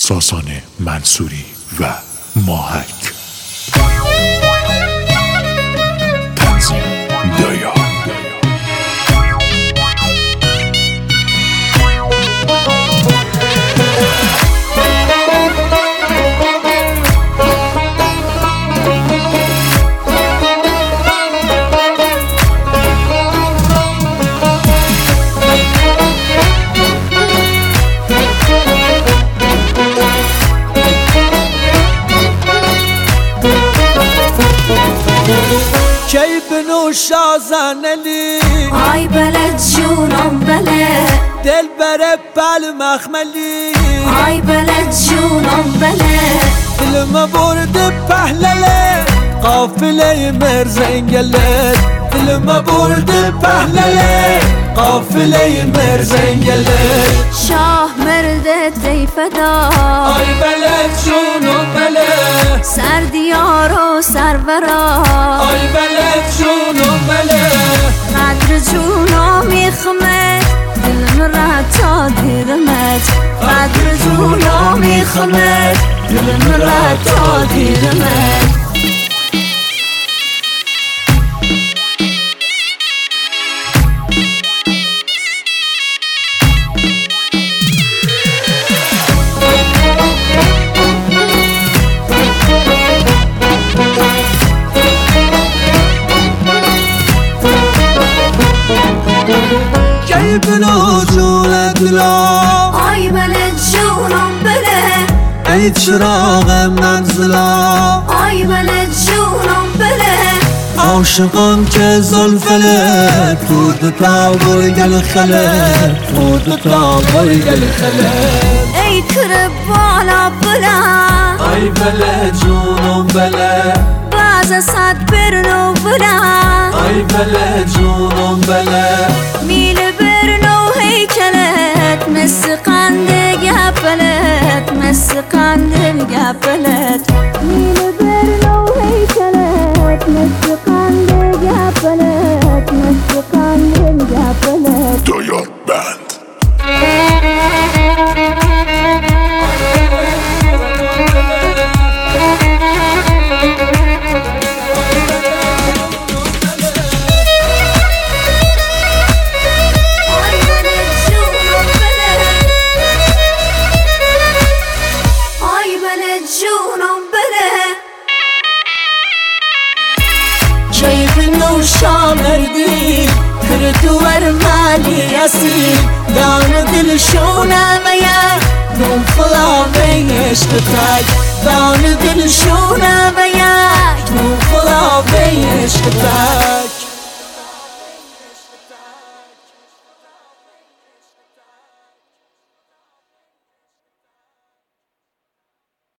ساسان منصوری و ماهک. تنظیم دایا. کی بنوش آزانلی آی بلد جونم بله دل بره بل مخملی آی بلد جونم بله دلم برد پهلله قافله مرزنگله دلم برد پهلله قافله مرزنگله شاه مرده دی فدا آی بلد جونم بله سر دیار و سرورا آی بلد جونم بله قدر جونم میخمه دلم را تا دیدمت قدر جونم میخمه دلم را تا دیدمت کی بنو جون دلم آی بلد جونم بله ای چراغ منزلم آی بلد جونم بله عاشقان که زلفله تو دوتا گل خله تو دوتا گل خله ای کر بالا بلا آی بله جونم بله باز صد برنو بلا آی بله جونم بله میل برنو هیکلت مثل قنده گپلت مثل قنده گپلت میل برنو هیکلت مثل قنده گپلت مثل قنده گپلت دایا بند. کی بنو شامردی کردور مالی اسی دان دل شونم یا نم خلا به عشق تای دان دل شونم